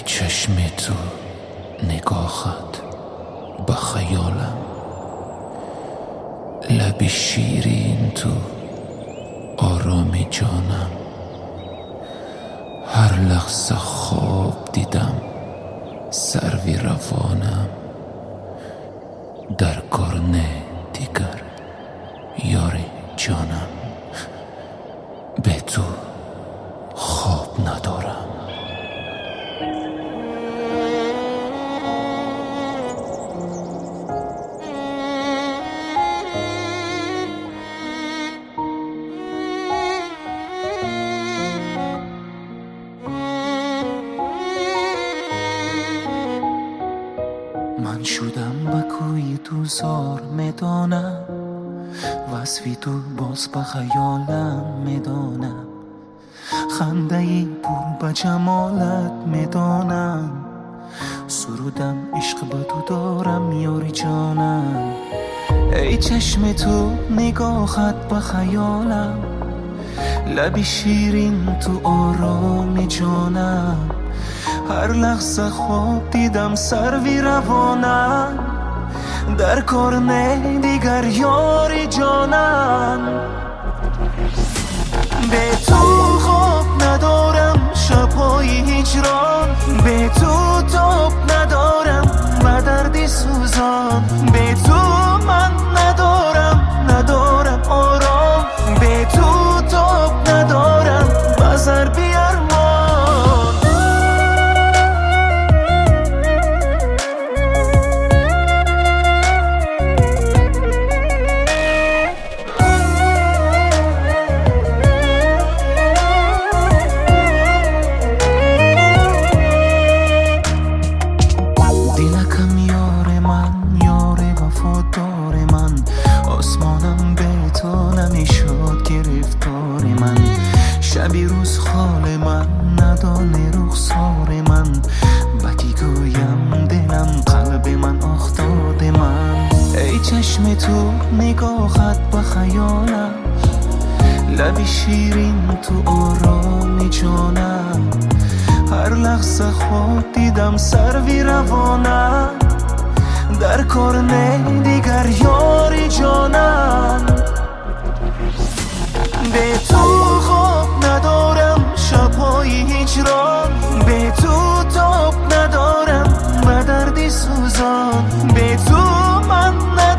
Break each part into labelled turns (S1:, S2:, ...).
S1: چشم تو نگاهت به خیالم، لب شیرین تو آرام جانم. هر لحظه خواب دیدم سروی روانم، در کار نه دیگر یار جانم. به تو خواب ندارم.
S2: من شدم به کوی تو زار میدانم، وصفی تو باز به خیالم میدانم. خنده ای پر به جمالت میدانم، سرودم عشق به تو دارم یاری جانم. ای چشم تو نگاهت به خیالم، لبی شیرین تو آرام جانم. هر لحظه خواب دیدم سروی روانم، در کار نه دیگر یاری جانم. به تو خواب ندارم شبهای هجران، به تو تاب ندارم و دردی سوزان. به تو من ندارم آرام، به تو تاب ندارم بزر بیارمان. شبی روز خال من ندانه رخسار من، بکی گویم دلم قلب من افتاده من. ای چشم تو نگاهت به خیالم، لبی شیرین تو آرام جانم. هر لحظه خواب دیدم سروی روانم، در کار نه دیگر یاری جانم. به تو خواب ندارم شبهای هجران، به تو تاب ندارم و دردی سوزان. به تو من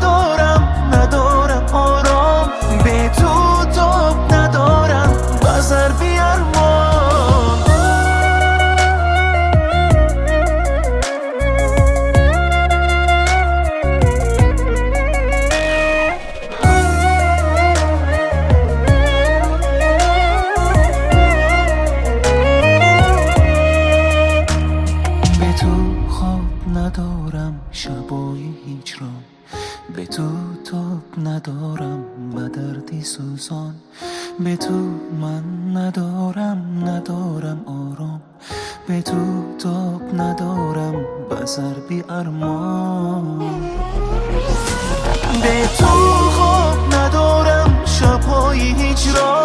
S2: ندارم آرام، به تو تاب ندارم بزر بیارمان. ندارم شبای هجران، به تو تاب ندارم به دردی سوزان. به تو من ندارم آرام، به تو تاب ندارم بزر بی ارمان. به تو خواب ندارم شبهای هجران،